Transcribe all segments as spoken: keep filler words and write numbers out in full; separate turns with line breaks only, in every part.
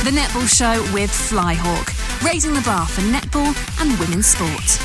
The Netball Show with Flyhawk, raising the bar for netball and women's sport.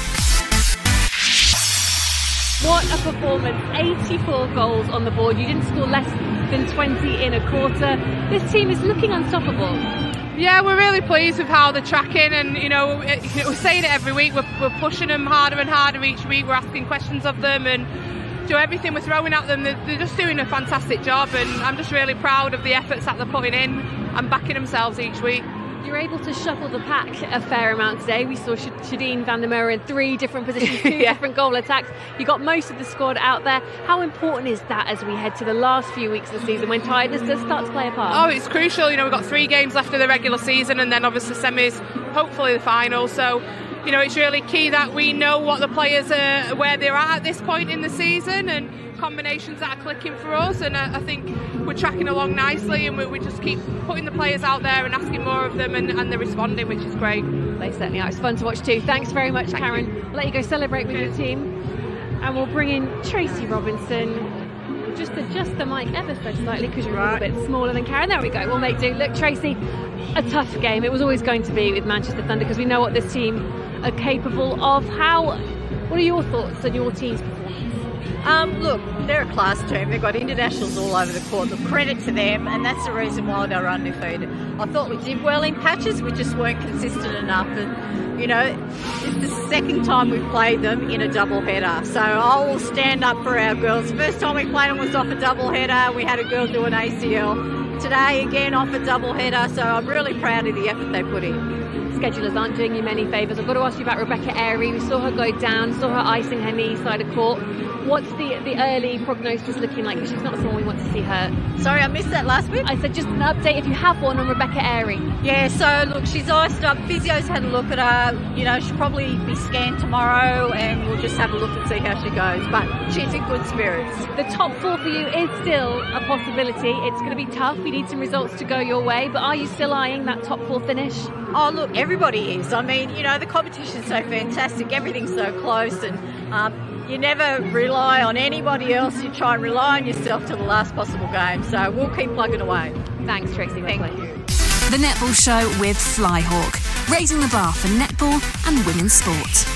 What a performance, eighty-four goals on the board. You didn't score less than twenty in a quarter. This team is looking unstoppable.
Yeah, we're really pleased with how they're tracking, and you know, it, we're saying it every week, we're, we're pushing them harder and harder each week, we're asking questions of them, and do everything we're throwing at them. They're, they're just doing a fantastic job, and I'm just really proud of the efforts that they're putting in and backing themselves each week.
You're able to shuffle the pack a fair amount today. We saw Shadeen van der Merwe in three different positions, two yeah. different goal attacks. You got most of the squad out there. How important is that as we head to the last few weeks of the season when tiredness does start to play a part?
Oh, it's crucial. You know, we've got three games left of the regular season, and then obviously semis, hopefully the final. So, you know, it's really key that we know what the players are, where they're at at this point in the season, and combinations that are clicking for us, and I, I think we're tracking along nicely, and we, we just keep putting the players out there and asking more of them, and, and they're responding, which is great.
They certainly are. It's fun to watch too. Thanks very much,
Thank
Karen.
You.
I'll let you go celebrate with your team, and we'll bring in Tracy Robinson. Just adjust the mic ever so slightly because you're right. a little bit smaller than Karen. There we go. We'll make do. Look, Tracy, a tough game. It was always going to be with Manchester Thunder because we know what this team are capable of. How? What are your thoughts on your team's performance?
Um, look, they're a class team. They've got internationals all over the court. The credit to them, and that's the reason why they're undefeated. I thought we did well in patches. We just weren't consistent enough. And, you know, it's the second time we've played them in a double header. So I will stand up for our girls. The first time we played them was off a double header. We had a girl do an A C L. Today, again, off a double header. So I'm really proud of the effort they put in.
Schedulers aren't doing you many favours. I've got to ask you about Rebecca Airy. We saw her go down, saw her icing her knee side of court. What's the the early prognosis looking like? Because she's not someone we want to see hurt.
Sorry, I missed that last bit.
I said just an update if you have one on Rebecca Airy.
Yeah, so look, she's iced up. Physio's had a look at her. You know, she'll probably be scanned tomorrow, and we'll just have a look and see how she goes. But she's in good spirits.
The top four for you is still a possibility. It's going to be tough. We need some results to go your way. But are you still eyeing that top four finish?
Oh, look, everybody is. I mean, you know, the competition's so fantastic. Everything's so close, and um, you never rely on anybody else. You try and rely on yourself to the last possible game. So we'll keep plugging away.
Thanks, Tracy.
Thank
Wesley.
you.
The Netball Show with Flyhawk, raising the bar for netball and women's sport.